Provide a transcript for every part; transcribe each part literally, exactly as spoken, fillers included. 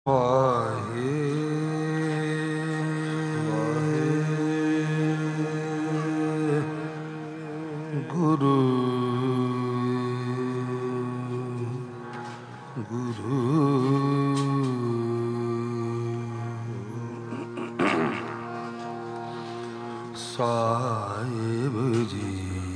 ਵਾਹਿ ਗੁਰੂ ਗੁਰੂ ਸਾਹਿਬ ਜੀ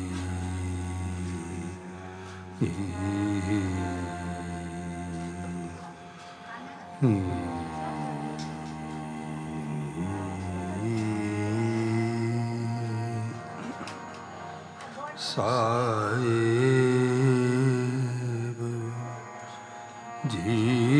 ਸਾਹਿਬ ਜੀ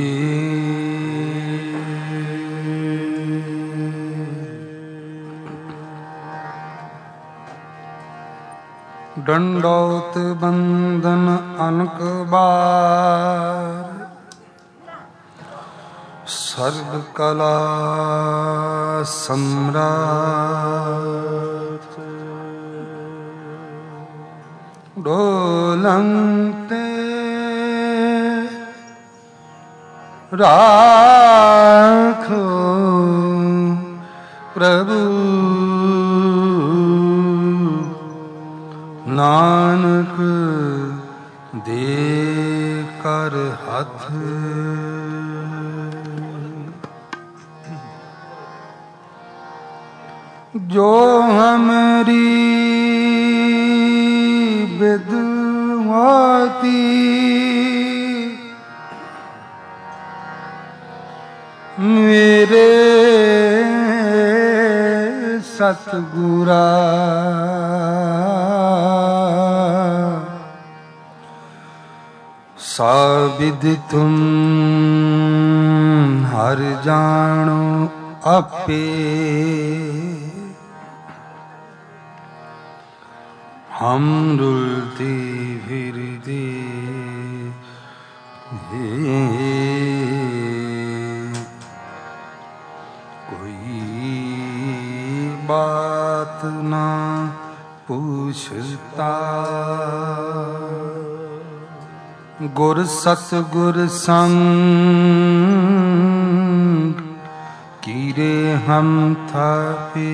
ਡੰਡੌਤ ਬੰਦਨ ਅਨਕ ਬਾਰ ਸਰਬ ਕਲਾ ਸਮਰਾਟ ਡੋਲੰਤੇ ਰਾਖੋ ਪ੍ਰਭੂ ਨਾਨਕ ਦੇ ਕਰ ਹੱਥ ਜੋ ਹਮਰੀ ਬਿਦਵਾਤੀ ਮੇਰੇ ਸਤਿਗੁਰਾ ਸਾਬਿਦ ਤੁਮ ਹਰ ਜਾਣੋ ਆਪੇ ਹਮ ਰੁਲਤੇ ਫਿਰਦੇ ਕੋਈ ਬਾਤ ਨਾ ਪੁੱਛਤਾ ਗੁਰ ਸਤਿਗੁਰ ਸੰਗ ਕੀਰੇ ਹਮ ਥਾਪੇ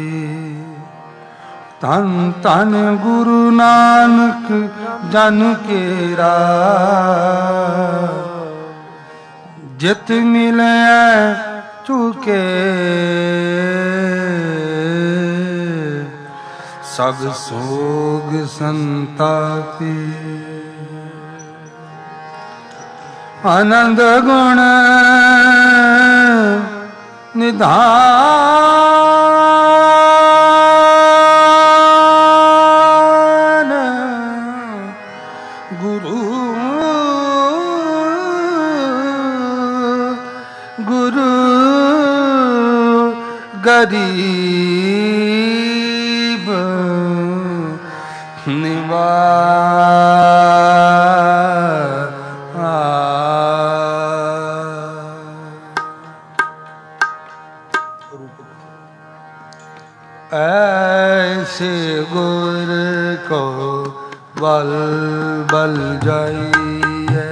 ਧੰਨ ਧੰਨ ਗੁਰੂ ਨਾਨਕ ਜਨ ਕੇਰਾ ਜਿਤ ਮਿਲਿਆ ਚੁਕੇ ਸਭ ਸੋਗ ਸੰਤਾਪੇ ਆਨੰਦ ਗੁਣ ਨਿਧਾਨ ਗੁਰੂ ਗੁਰੂ ਗਰੀਬ ਨਿਵਾਜ ऐसे गुर को बल बल जाइए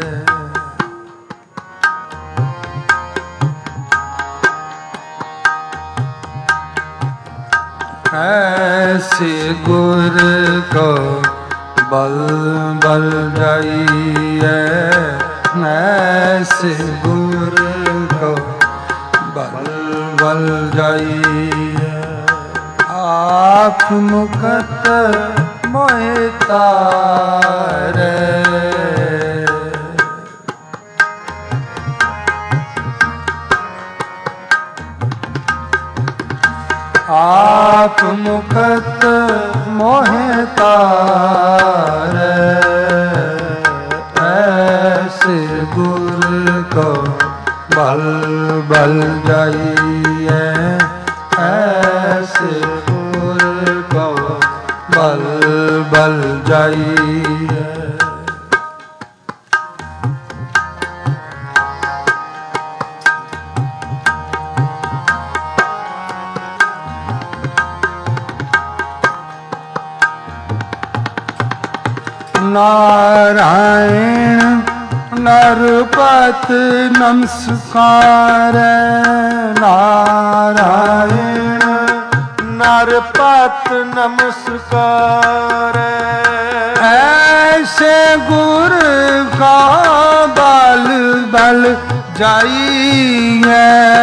ऐसे गुर को बल बल जाइए ऐसे गुर को बल बल जाइए आप मुकत मोहि तारे आप मुकत मोहि तारे ऐसे गुर को बल बल जाइए ऐसे बल बल जाइए नारायण नरपत नमस्कार नारायण नरपत नमस्कार ऐसे गुर का बल बल जाइए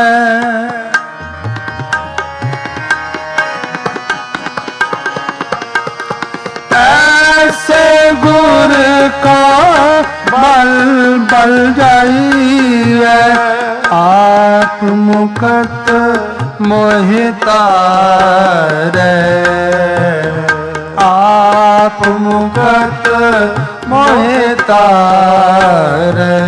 ऐसे गुर का बल बल जाइए आप मुकत मोहितारे आप मुकत मोहितारे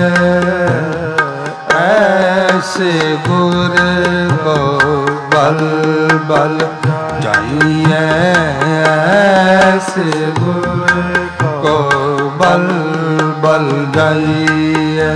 ऐसे गुर को बल बल जाइए ऐसे गुर को बल बल जाइए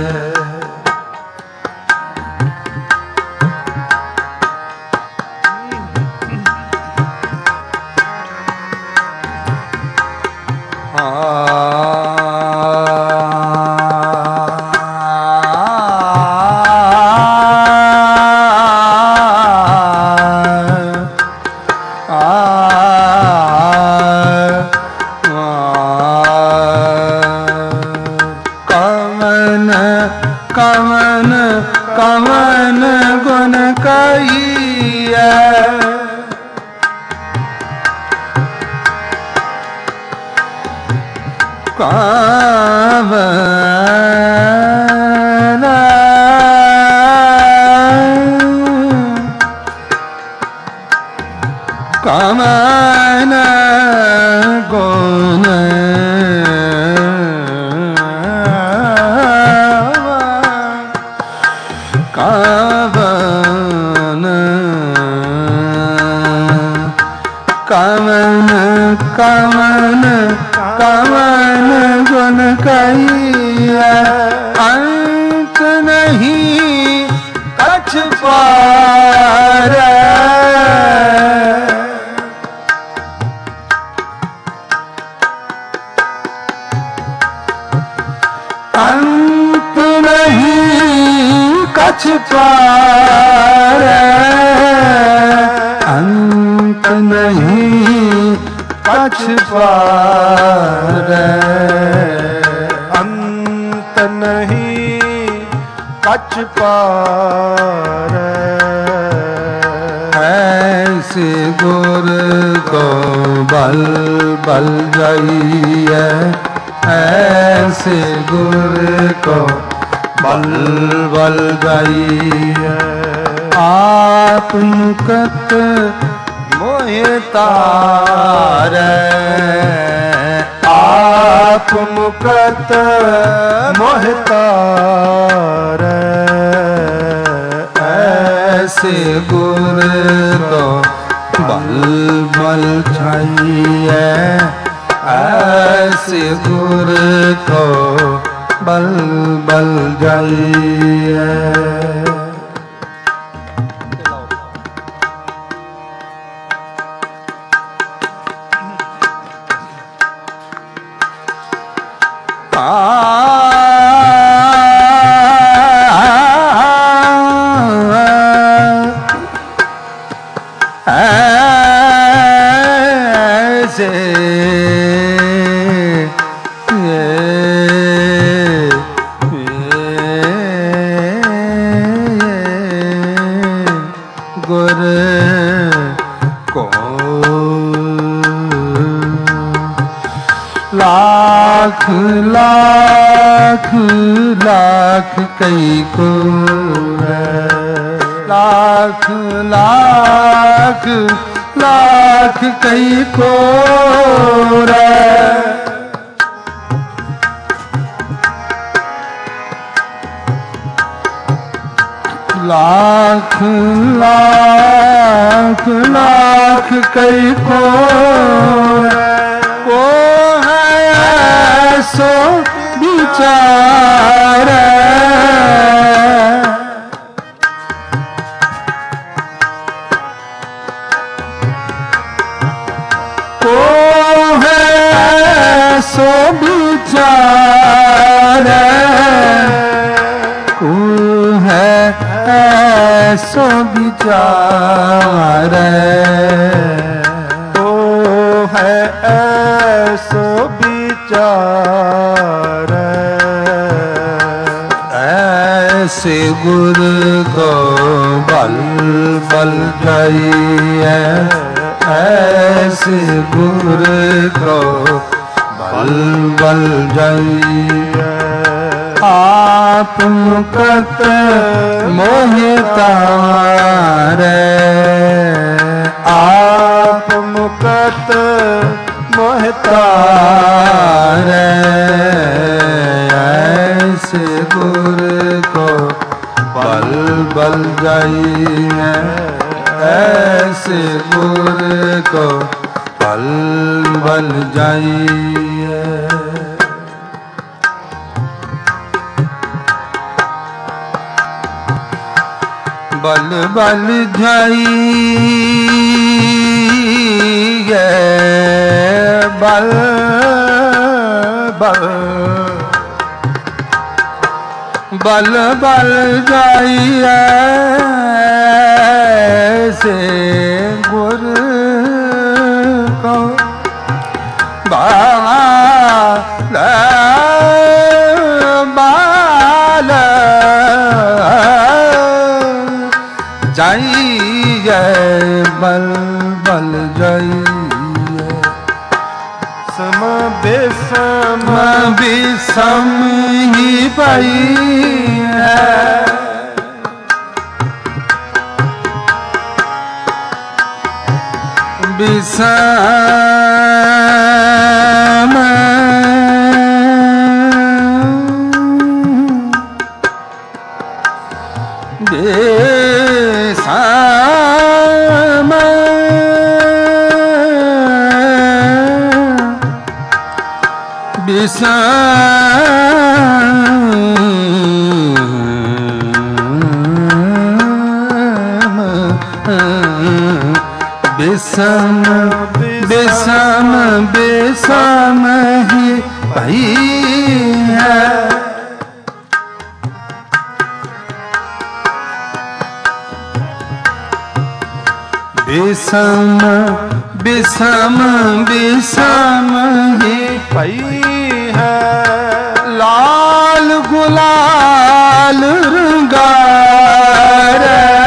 कामन गुण कावन कामन कामन कामन गुण कहिए अंत नहीं कछ पार अंत नहीं कछ पार अंत नहीं कछ पार अंत नहीं कछ पार ऐसे गुर को बल बल जाइए ऐसे गुर को बल बल जाइए आप मुकत मोहितारे आप मुकत मोहितारे ऐसे गुर को बल बल चाहिए ऐसे गुर को बल बल जाइए लाख लाख लाख कई को लाख लाख लाख कई को लाख लाख लाख कई को को है सो विचार को है सो विचार ऐसो विचार ओ है ऐसो विचार ऐसे गुरु को बल बल जाइए ऐसे गुरु को बल बल जाइए आप मुकत मोहितारे आप मुकत मोहितारे ऐसे गुरु को बल बल जाइए ऐसे गुरु को बल बल जाइए बल बल जाइए बल बल बल बल जाइए से गुरु को बाल बाल जाइए बल बल जाइए सम बेसम विषम ही पाई है विषम विषम विषम विषम विषम ही भई है विषम विषम विषम ही पई है लाल गुलाल रंगार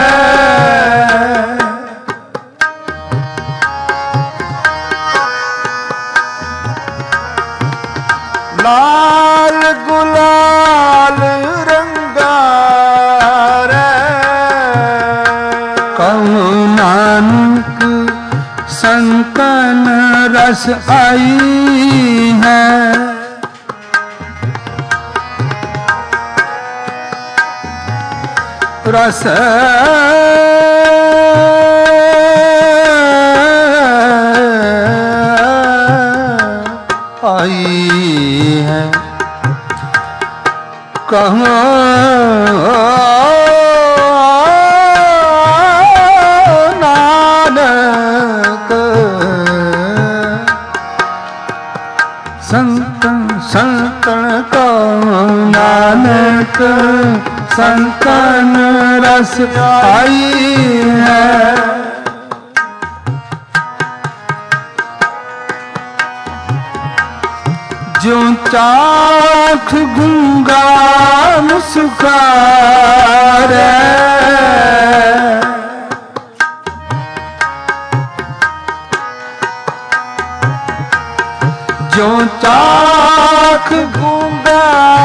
लाल गुलाल रंगार कहु नानक संतन रस आई है रस आई है कहाँ नानक संतन संतन को नानक संतन रस आई है जो चाख गूंगा मुस्कान जो चाख गूंगा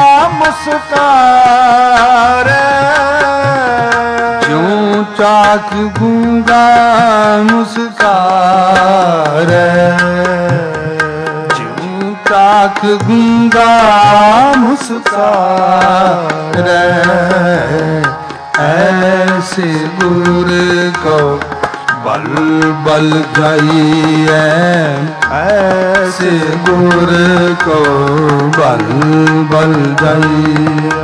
मुस्कान जो चाख गूंगा मुस्कान चाख गूंगा मुस्कान ऐसे गुरु को बल बल जाइए ऐसे गुरु को बल बल जाइए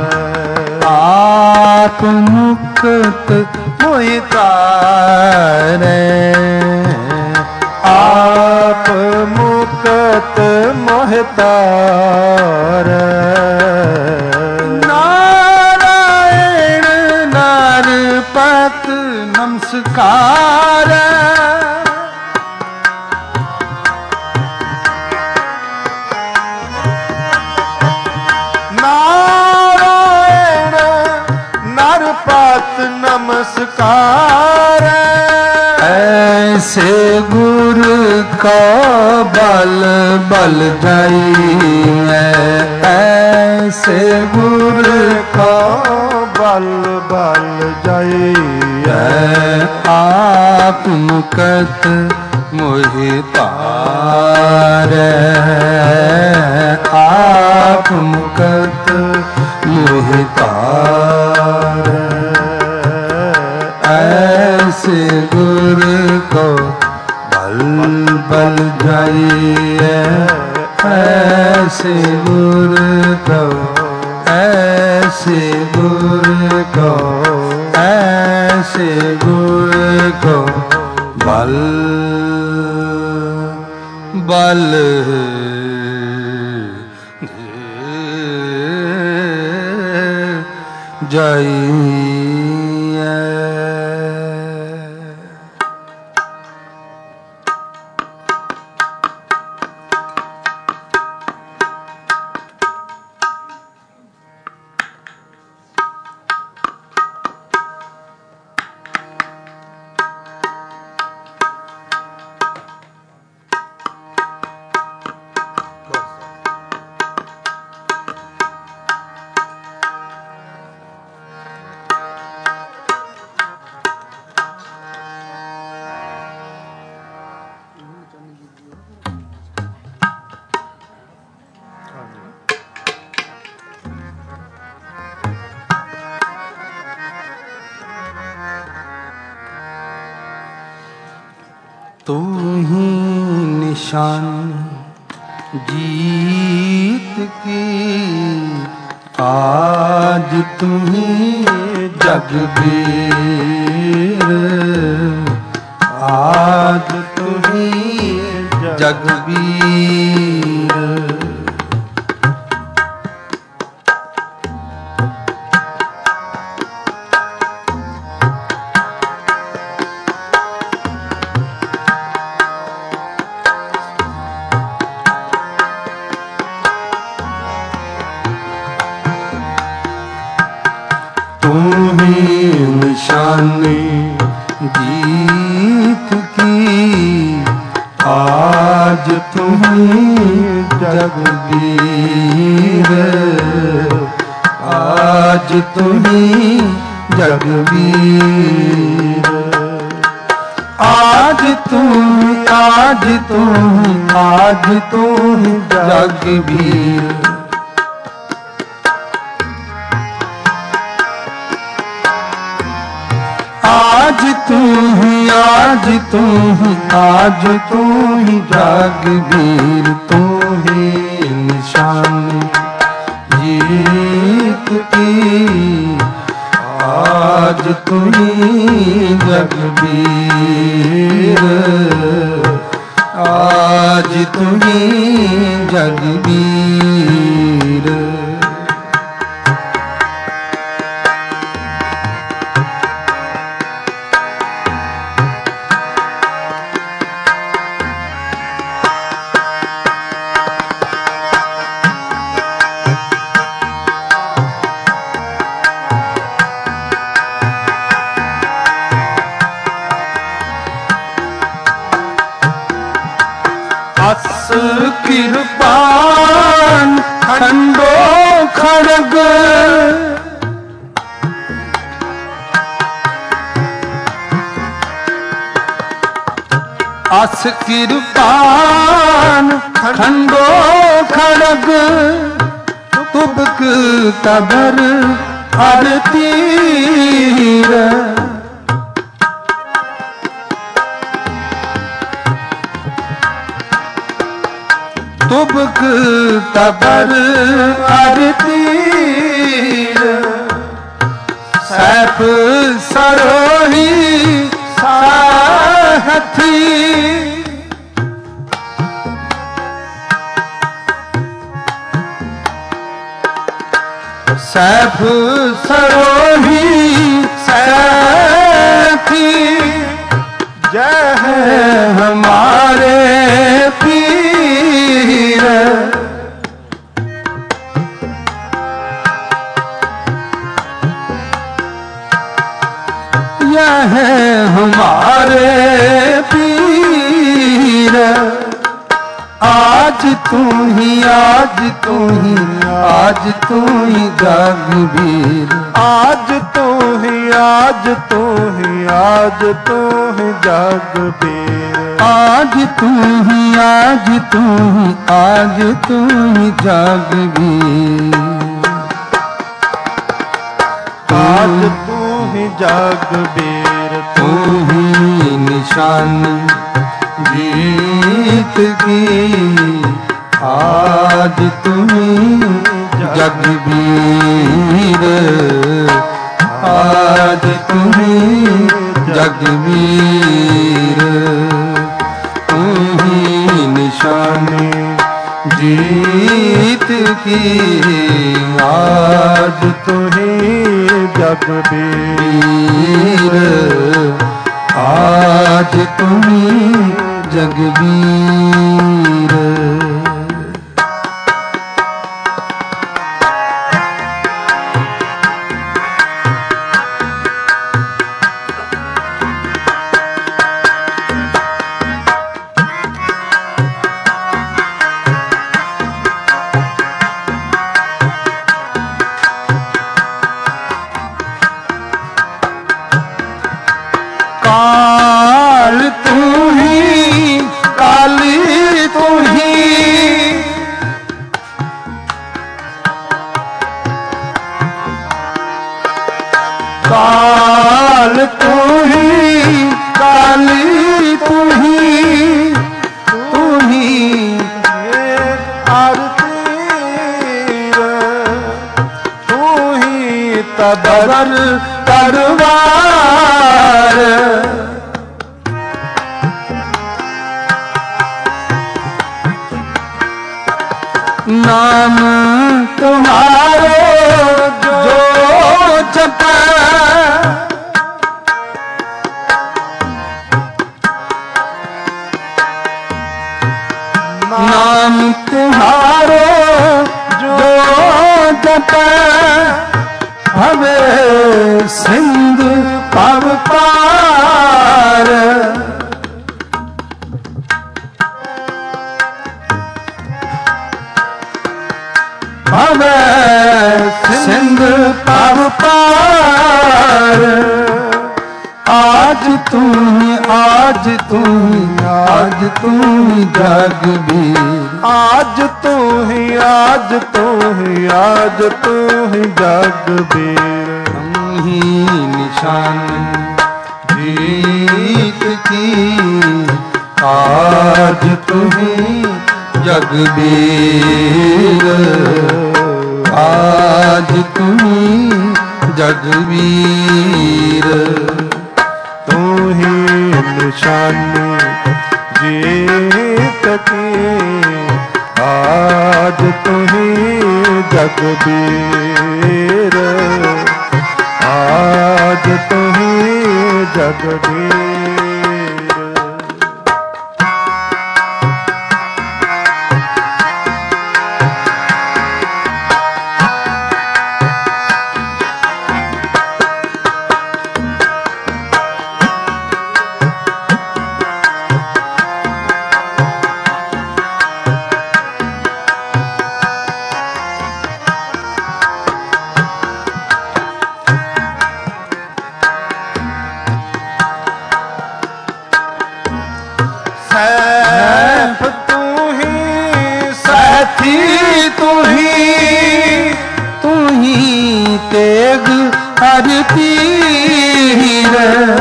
आप मुक्त मोहितारे आप मुक्त मोहितार नारायण नरपत नमस्कार नारायण नरपत नमस्कार ऐसे गुरु का बल बल जाइए ऐसे गुरु का बल बल जाइए आप मुकत मोहि तारे आप मुकत मोहि तारे ऐसे गुरु को बल बल जाइए ऐसे गुरु को ऐसे गुरु को ऐसे गुरु को बल बल जाइए। तू ही निशान जीत की आज तुम्ही जगबीर आज तुम्ही जगबीर निशानी जीत की आज तुम्हें जगबीर आज तुम्हें जगबीर आज तुम आज तुम आज तुम जगबीर आज तू ही आज तू ही आज तू ही जगबीर तू ही निशान जीत की आज तू ही जगबीर आज तू ही जगबीर कृपान खंडो खड़ग अस कृपान खंडो खड़ग तुबक तबर अरतीर तुबक तबर अरतीर सैफ सरोही साहथी सैफ सरोही साथी यह हमारे पीर, आज तू ही आज तू ही आज तू ही जगबीर, आज तू ही आज तू ही आज तू ही जगबीर, आज तू ही आज तू ही आज तू ही जगबीर, आज तू ही जगबीर, तू ही निशानी जीत की, आज तू ही जगबीर, आज तू ही जगबीर, तू ही निशानी जीत की, आज तू ही जगबीर, आज तू ही जगबीर। काल तू ही काली तू ही, काल तू ही काली तू ही, तू ही आरती तू ही तबर तरवार, नाम तुम्हारो जो जपे, नाम तुम्हारो जो जपे, हवे सिंध पव पार, हवे सिंध पव पार, आज तू ही आज तू ही आज तू ही जगबीर, आज तू ही आज तू ही आज तू ही जगबीर, हम ही निशान जीत की, आज तू ही जगबीर, आज तू ही जगबीर, तू ही निशानी जीत की, आज तू ही जगबीर, आज तू ही जगबीर। सैफ तू ही साथी तू ही, तू ही तेग हर तीर,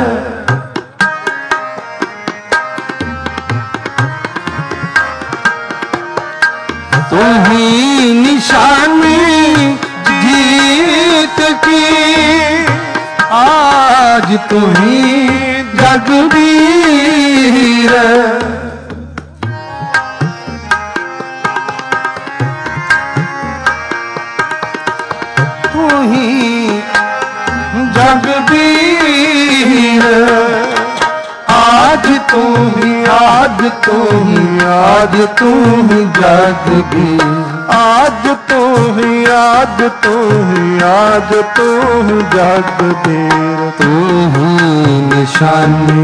तू ही निशानी जीत की, आज तू ही जगबीर, तू ही जगबीर, आज तू ही आज तू ही आज तू ही जगबीर, आज तू ही आज तू ही आज तू ही जगबीर, तू ही निशानी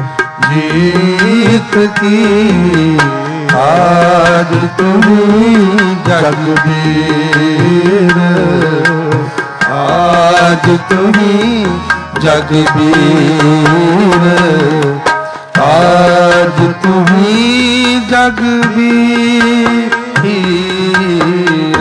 जीत की आज तुम्ही जगबीर आज तुम्ही जगबीर आज तुम्ही जगबीर।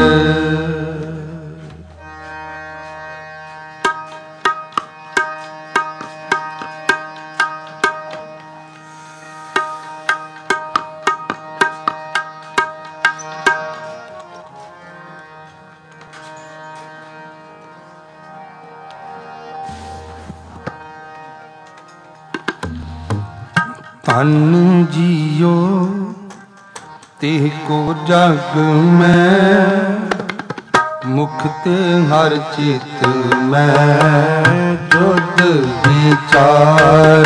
धन जियो तेह को जग में मुक्ते हर चित में जुद विचार।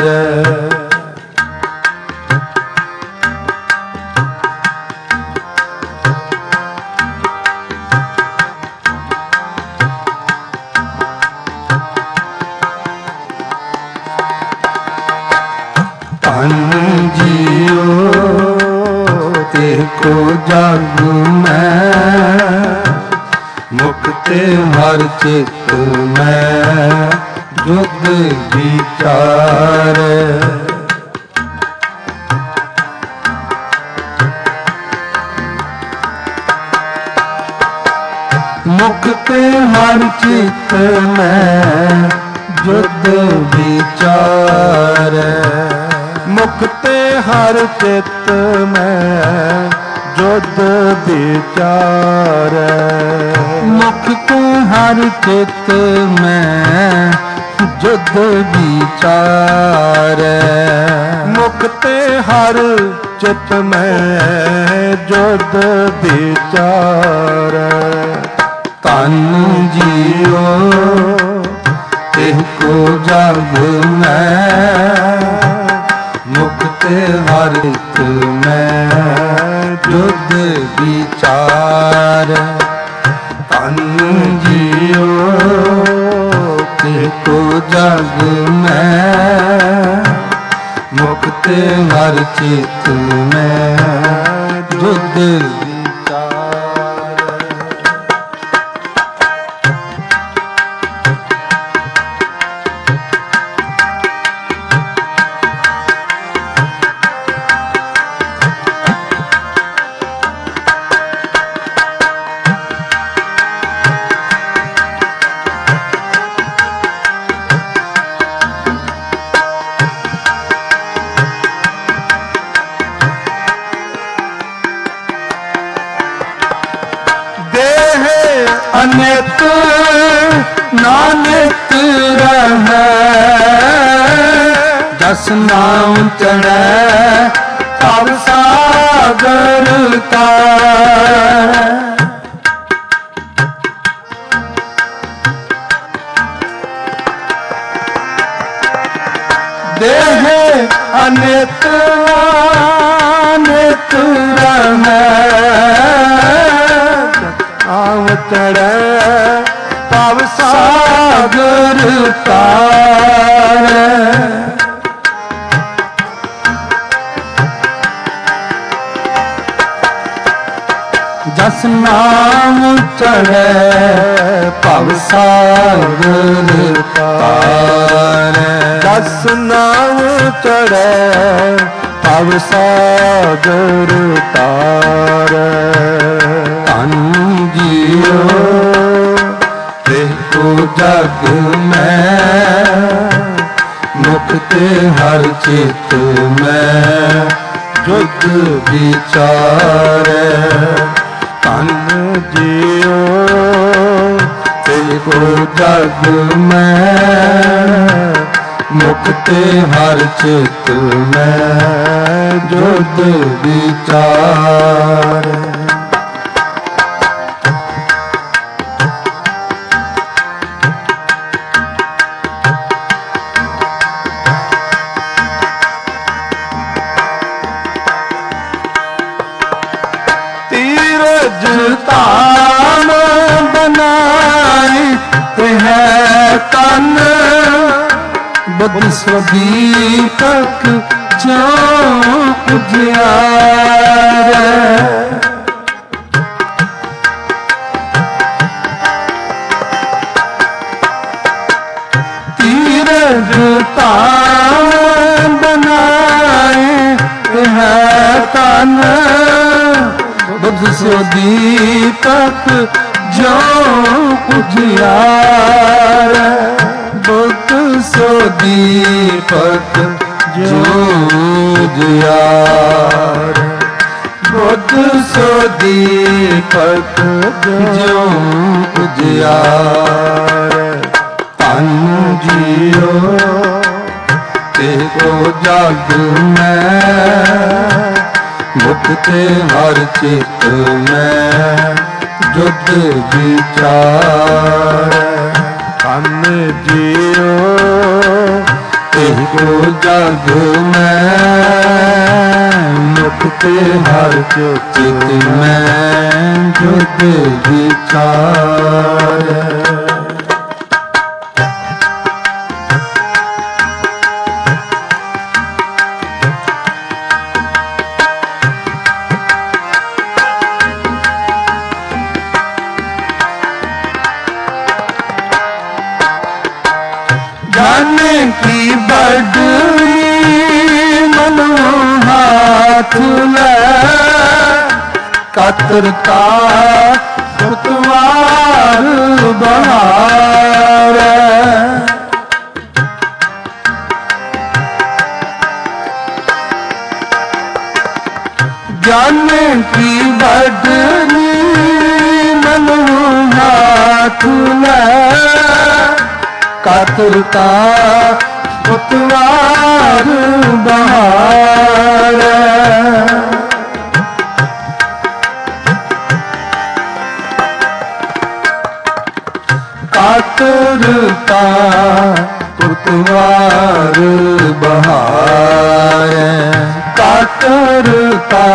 को जग में मुक्ते हर चित में जुद विचार। मुक्ते हर चित में जुद विचार। मुक्ते हर चित में जुद विचार। मुक्ते हर चित में जुद विचार। मुक्ते हर चित में जुद विचार। तन जियो तेह को जग में मुक्ते हर चित में जुद विचार। तन जियो तेह को जग में मुक्ते हर चित में जुद अनित नानित रहे जस नाम चढ़े तब सागर का। देह अनित नानित रहे आव चढ़े तब सागर तार। जस नाम चढ़े पव सागर तार। जस नाम चढ़े पव सागर तार। जियो तेह को जग में मुक्ते हर चित में जुद विचार। तन जियो तेह को जग में मुक्ते हर चित में जुद विचार। तान बनाई है तन सो दीपक जो उजियारे। तीरथ तान बनाए है तन, बुध सो दीपक जो उजियारे। बुध सो दीपक जो उजियारे। बुध सो दीपक जो उजियारे। तन जियो तेको जग में, मुक्ते हर चित में जुद विचार। तन जियो तेको जग में, मुक्ते हर चित में जुद विचार। की बड़नी मनो हाथ ले, कातरता पुतवार बहार। ज्ञान की बड़नी मनो हाथ ले, कातरता पुतवार बहार। कातरता पुतवार बहार। कातरता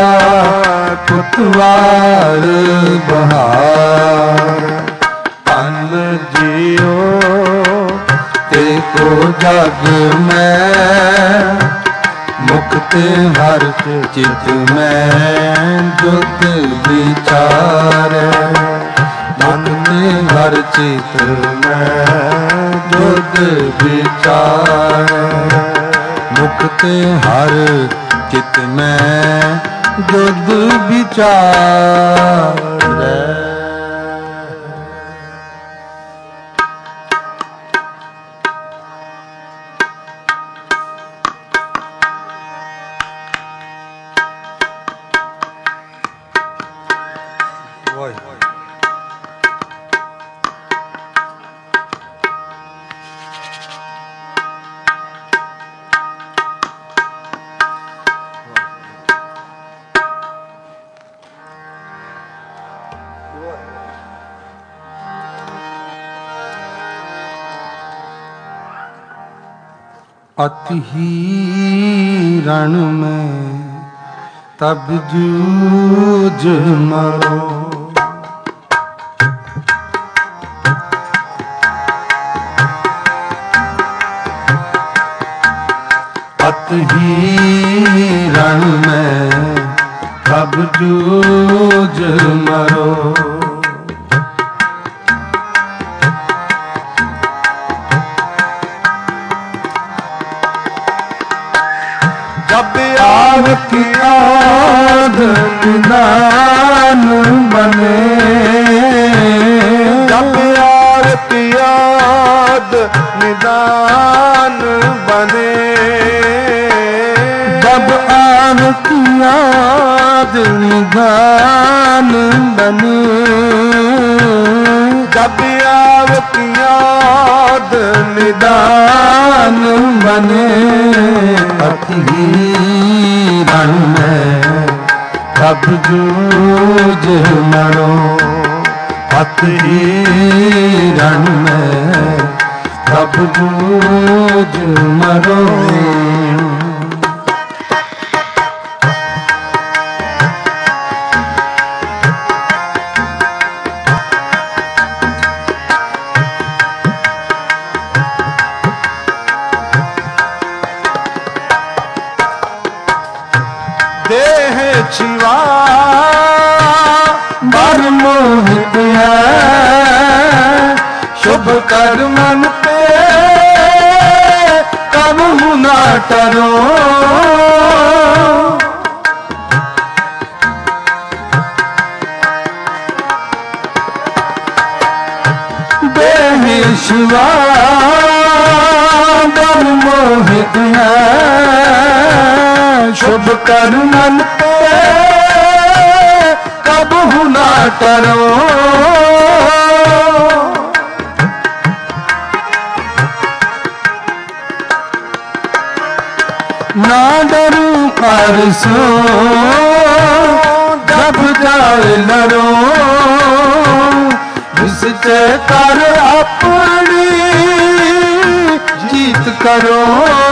पुतवार बहार। तन जियो तेको जग में, मुक्ते हर चित में जुद विचार। मुक्ते हर चित में जुद विचार। मुक्ते हर चित में जुद विचार। अति ही रण में तब जूझ मरो। अति ही रण में तब जूझ मरो। जब आवती याद निदान बने। जब आवती याद निदान बने। जब आवती याद निदान बने। जब आवती याद निदान बने। अति रण में तब जूझ मरो। अति रण में तब जूझ मरो। देह छिवा बर मोहित है शुभ कर्मन पे कब ना टरो देह शिवा बर मोहित है शुभ कर्मन पे कब ना टरो ना डरू कर सो जब जाए लड़ो निश्चय कर अपनी जीत करो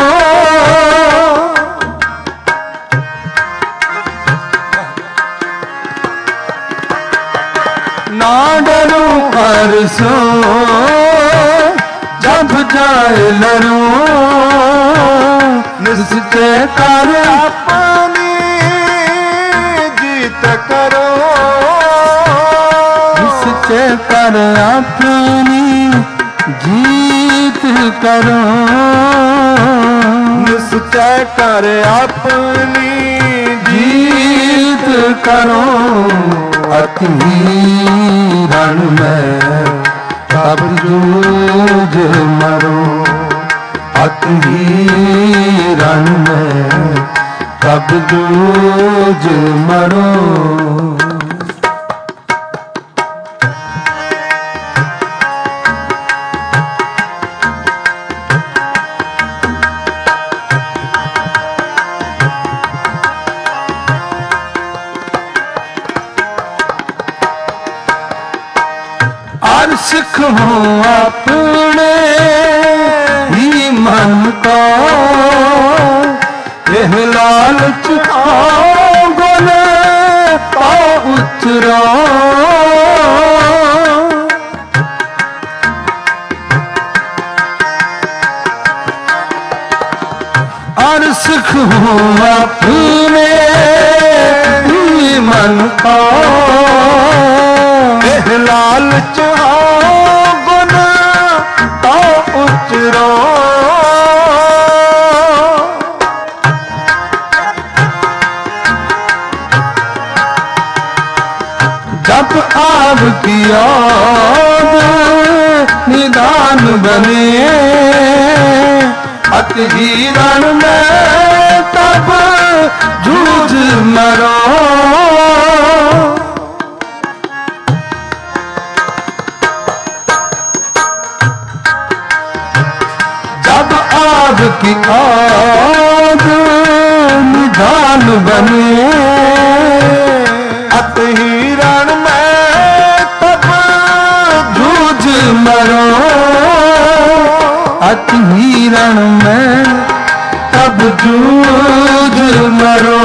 ना डरो कर सो जब जाए लड़ो निश्चय कर अपनी जीत करो निश्चय कर अपनी जीत करो निश्चय कर अपनी जीत करो अति रण में तब जूझ मरो अति रण में तब जूझ मरो और सिख हो अपने ही मन को यह लालच गोले पाओ उतरो और सिख हो अपने ही मन को लालच गुण तो उचरो जब आग की आग निदान बने अति रण में तब जूझ मरो आग की आग निदान बने अत ही रण में तब जूझ मरो अत ही रण में तब जूझ मरो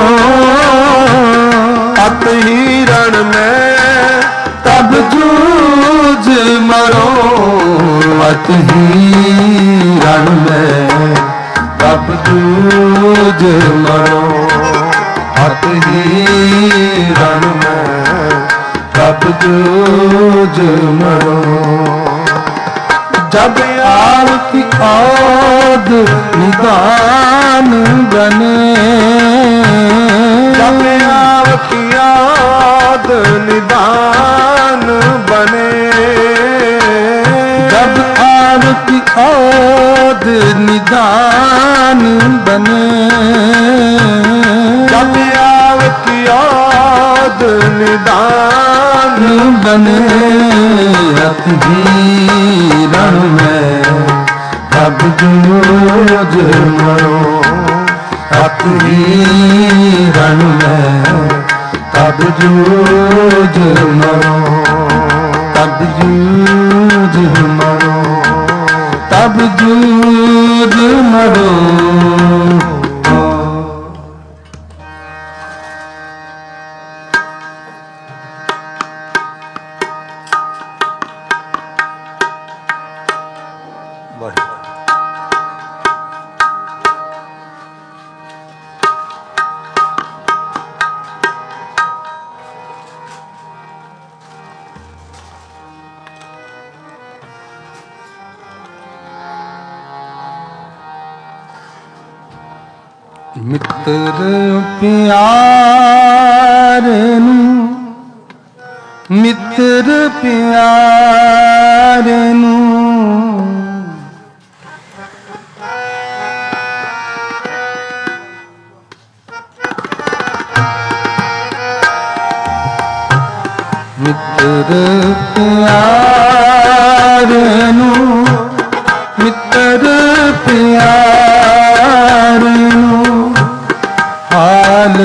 अत ही रण में तब जूझ मरो अत ही रण में तब जूझ मरो अत ही रण में तब जूझ मरो जब आग की आग निदान बने जब आग की आग निदान बने जब आग की आग निदान बने जब आग की आग निदान बने अति रण में तब जूझ मरो अति रण में तब जूझ मरो तब जूझ मरो तब जूझ मरो ਮਿੱਤਰ ਪਿਆਰੇ ਨੂੰ, ਮਿੱਤਰ ਪਿਆਰੇ ਨੂੰ ਮਿੱਤਰ ਪਿਆਰੇ ਨੂੰ, ਮਿੱਤਰ ਪਿਆਰੇ ਨੂੰ ਹਾਲ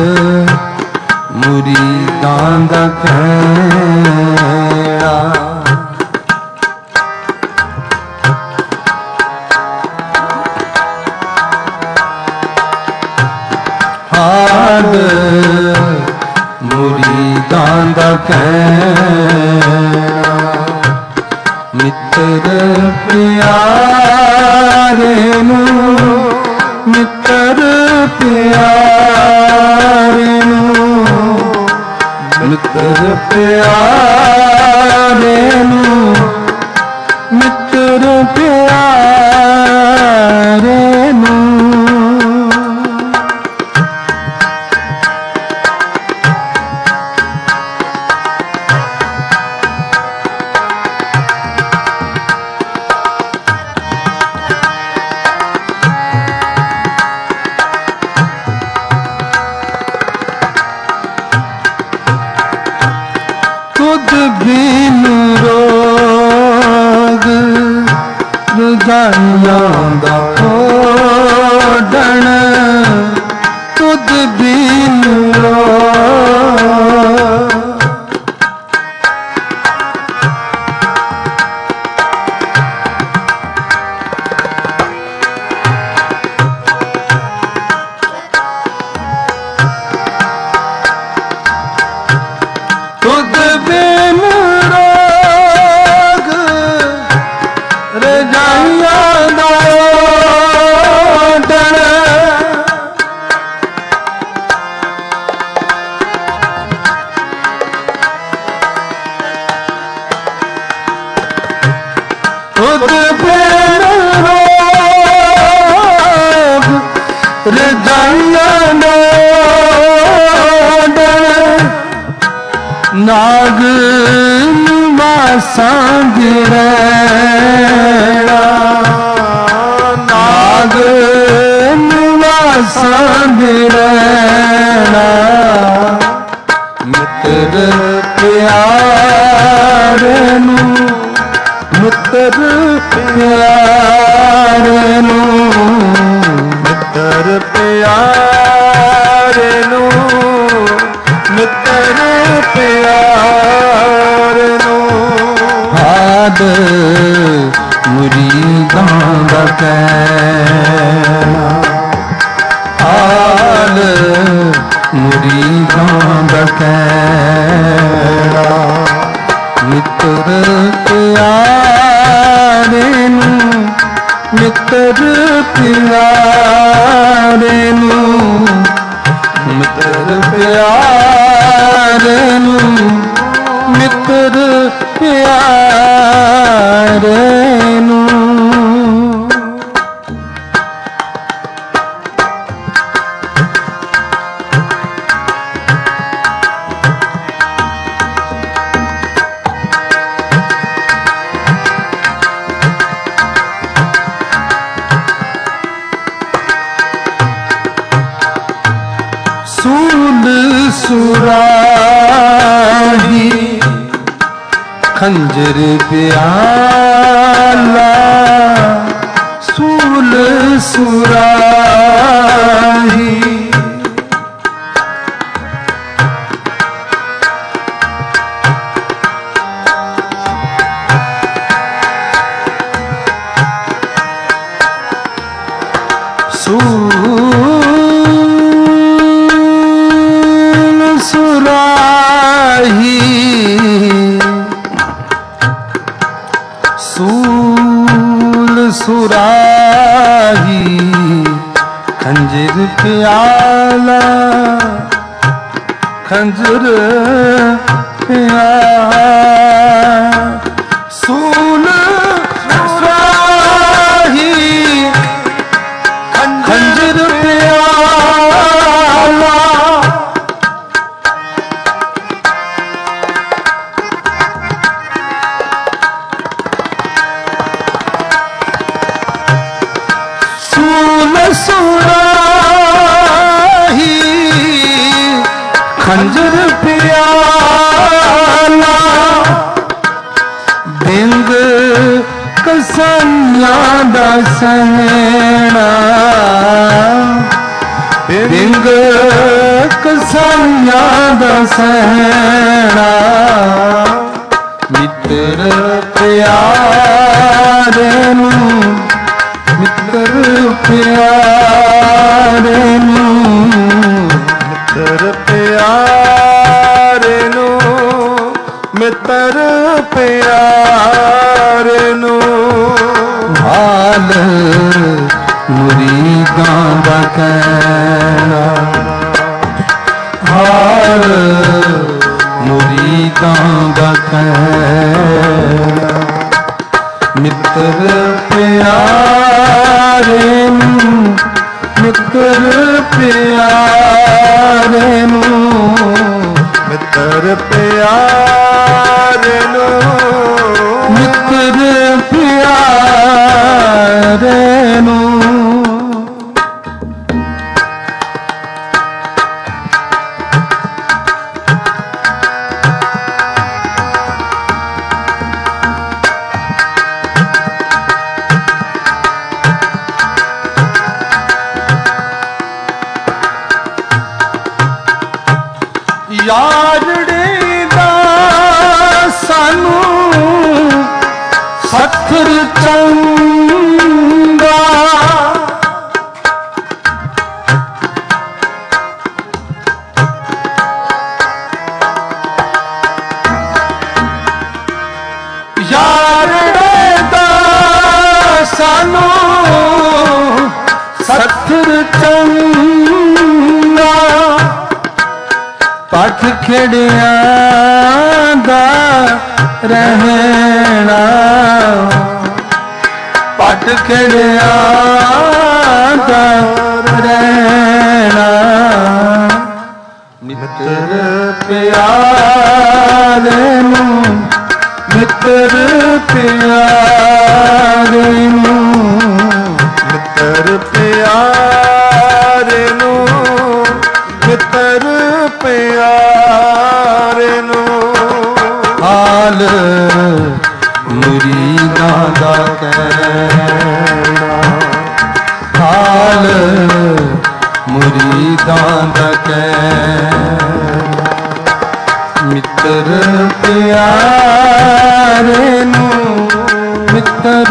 ਮੁਰੀਦਾਂ ਦਾ ਕਹਿਣਾ। ਹਾਲ ਮੁਰੀਦਾਂ ਦਾ ਕਹਿਣਾ। ਮਿੱਤਰ ਪਿਆਰੇ ਨੂੰ, ਮਿੱਤਰ ਪਿਆਰੇ ਨੂੰ, ਮਿੱਤਰ ਪਿਆਰੇ ਨੂੰ, ਮਿੱਤਰ ਪਿਆਰੇ ਨੂੰ ਬਿਨ ਰੋਗ ਰਜਾਈਆਂ ਦਾ ਓਢਣ, ਤੁਧ ਬਿਨ ਰੋਗ ਤੁਧ ਬਿਨ ਰੋਗ ਰਜਾਈਆਂ ਦਾ ਓਢਣ, ਤੁਧ ਬਿਨ ਰੋਗ ਰਜਾਈਆਂ ਦਾ ਓਢਣ, ਨਾਗ ਨਿਵਾਸਾਂ ਦੀ ਰਹਿਣਾ। ਨਾਗ ਨਿਵਾਸਾਂ ਦੀ ਰਹਿਣਾ। ਮਿੱਤਰ ਪਿਆਰੇ ਨੂੰ, ਮਿੱਤਰ ਪਿਆਰੇ ਨੂੰ, ਮਿੱਤਰ ਪਿਆਰੇ ਨੂੰ, ਮਿੱਤਰ ਪਿਆਰੇ ਨੂੰ ਹਾਲ ਮੁਰੀਦਾਂ ਦਾ ਕਹਿਣਾ। ਹਾਲ ਮੁਰੀਦਾਂ ਦਾ ਕਹਿਣਾ। ਮਿੱਤਰ ਪਿਆਰੇ ਨੂੰ, ਮਿੱਤਰ ਪਿਆਰੇ ਨੂੰ, ਮਿੱਤਰ ਪਿਆਰੇ ਨੂੰ, ਮਿੱਤਰ ਪਿਆਰੇ ਨੂੰ ਸੂਲ ਸੁਰਾਹੀ ਖੰਜਰ ਪਿਆਲਾ, ਸੂਲ ਸੁਰਾਹੀ ਸੂਲ ਸੁਰਾਹੀ, ਸੂਲ ਸੁਰਾਹੀ ਖੰਜਰ ਪਿਆਲਾ, ਖੰਜਰ ਪਿਆਲਾ, ਸੂਲ ਸੁਰਾਹੀ ਖੰਜਰ ਪਿਆਲਾ, खंजर प्याला बिंग कसाइयां दा सहना बिंग कसाइयां दा सहना मित्र प्यारे नूं मित्र प्यारे नूं मित्र प्यारे नूं मित्र प्यारे नूं हाल मुरीदां दा कहना हाल मुरीदां दा कहना मित्र प्यारे नूं मित्र प्यारे नूं मित्र प्यारे नूं मित्र प्यारे नूं यारड़े दा सानू सत्थर चंगा यारड़े दा सानू सत्थर चंगा पट खड़ियां दा रहना पट खड़ियां दा रहना मित्र प्यारे नूं मित्र प्यारे नूं मित्र प्यारे नूं मित्र प्यारे नूं हाल मुरीदां दा कहना हाल मुरीदां दा कहना मित्र प्यारे नूं मित्र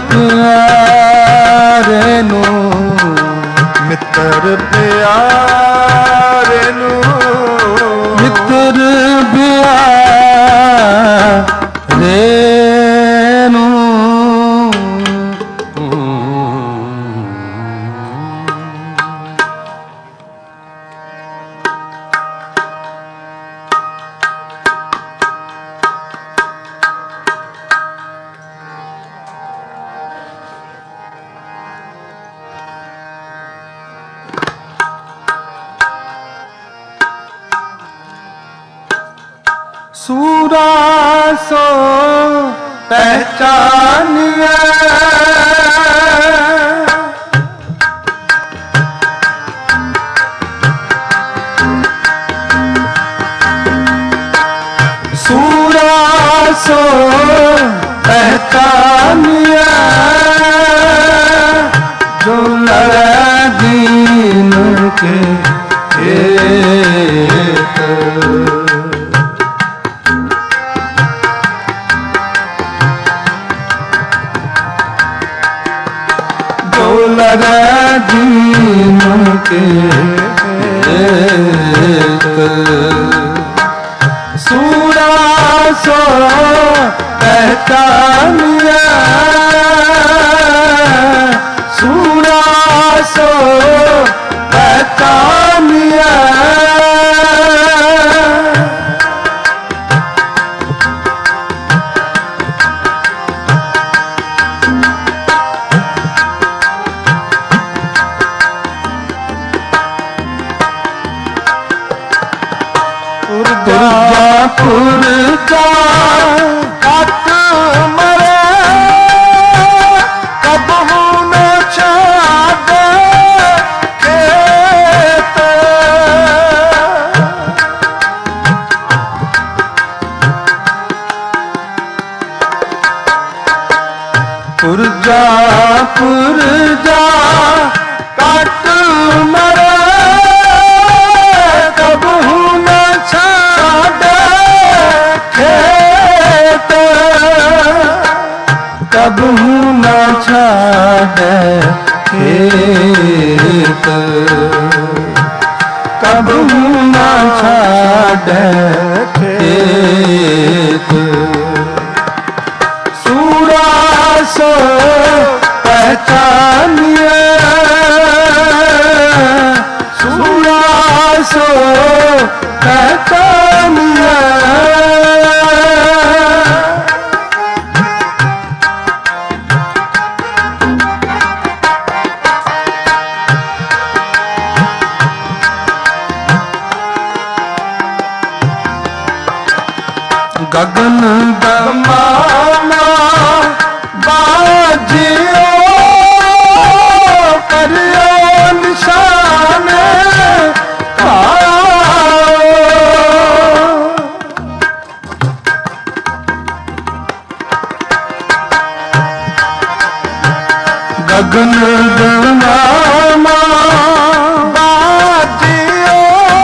प्यारे नूं मित्र प्यारे नूं मित्र प्यारे नूं सूरा सो पहचानिया सूरा सो पहचानिया जो लड़ा दीन के एक लगा दीन के एक सूरा सो पहचानिया सूरा सो पहचानिया पुरजा कत मरे कबहू न छाड़े खेत छाड़े खेत, कबू ना छाड़े खेत। सूरा सो पहचानिए, सूरा सो पहचानिए। गगन दमाना बाजियो करियो निशान खाओ। गगन दमाना बाजियो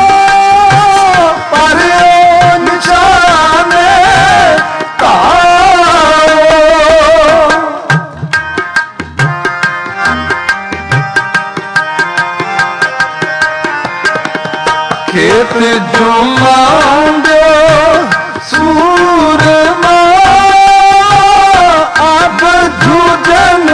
करियो निशान खेत जो मांडो सूरमा अब जूझन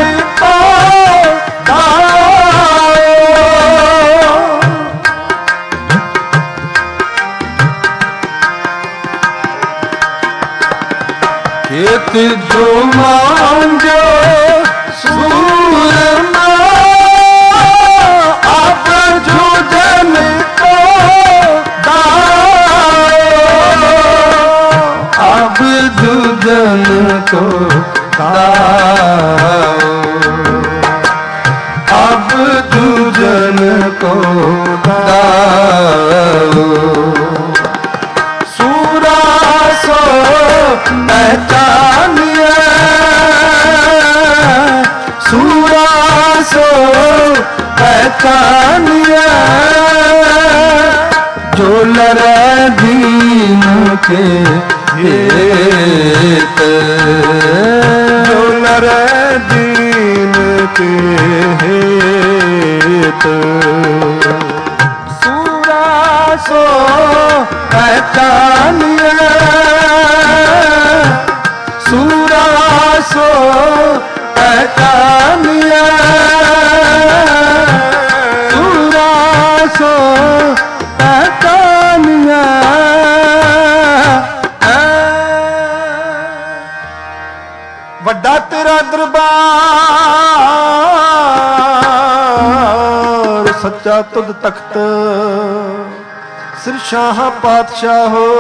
खेत जो मांडो सूरमा अब जूझन अब दुजन को दाओ, अब दुजन को दाओ। सूरा सो पहचानिए, सूरा सो पहचानिए। जो लड़े दीन के हेत, जो लड़े दीन के हेत। सूरा सो पहचानिए, सूरा सो पहचानिए। सूरा सो पहचानिए। वड्डा तेरा दरबार, सच्चा तुद तख्त, सिर शाह पातशाह हो।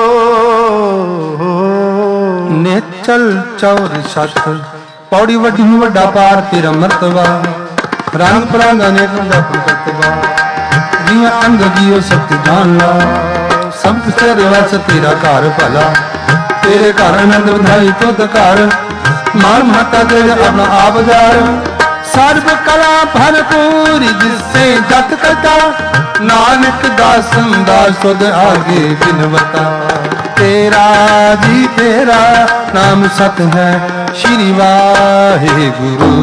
नेचल चौर सत पौड़ी वड्डी वड्डा पार तेरा मर्तबा, रंग परांग अनेक जापन करतबा। जिया अंग जियो सत्य जान ला, सब तेरे वस तेरा घर भला। तेरे घर आनंद बधाई तुद घर, मार माता तेरे अपना आप जार। सर्व कला भरपूर जिससे जत कता, नानक दासन दास सुध आगे बिनवता। तेरा जी तेरा नाम सत है श्री वाहे गुरु।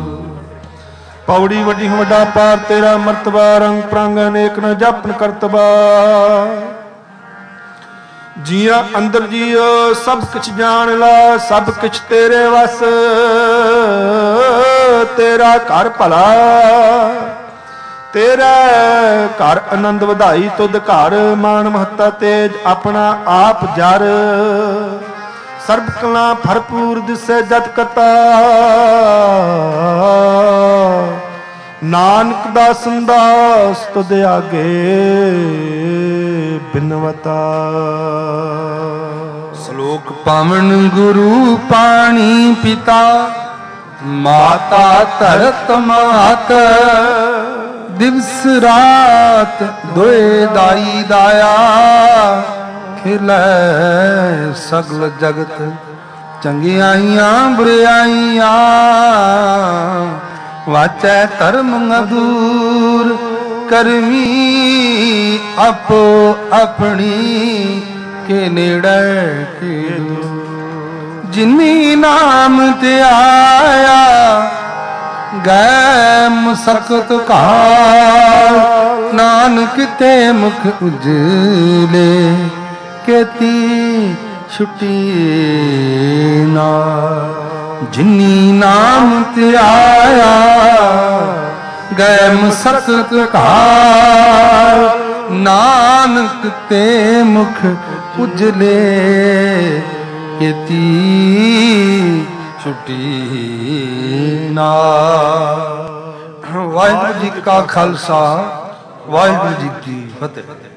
पौड़ी वड्डी वड्डा पार तेरा मर्तबा, रंग प्रांग अनेक न जापन करतबा। जिया अंदर जियो सब कुछ जान ला, सब कुछ तेरे वस। तेरा घर भला, तेरा घर आनंद वधाई तुद घर। मान महता तेज अपना आप जर, सर्ब कला भरपूर दिसे जत कता। नानक दासन दास तुद आगे बिनवता। श्लोक पावन गुरु पाणी पिता, माता तरत मात। दिवस रात दोए दाई दाया, खिलै सगल जगत चंगियाइयां बुराइयां। वाचै धर्म अधूर करमी, अपो अपनी के नेड़े के। जिनी नाम ते आया ਗੈ ਮੁਸਕਤ ਘਾਲ ਨਾਨਕ ਤੇ ਮੁਖ ਉਜਲੇ ਕੇਤੀ ਛੁਟੀ ਨਾ ਜਿਨੀ ਨਾਮ ਧਿਆਇਆ ਗੈ ਮੁਸਕਤ ਘਾਲ ਨਾਨਕ ਤੇ ਮੁਖ ਉਜਲੇ ਕੇਤੀ ਛੁਟੀ ਨਾ। ਵਾਹਿਗੁਰੂ ਜੀ ਕਾ ਖਾਲਸਾ ਵਾਹਿਗੁਰੂ ਜੀ ਕੀ ਫਤਿਹ।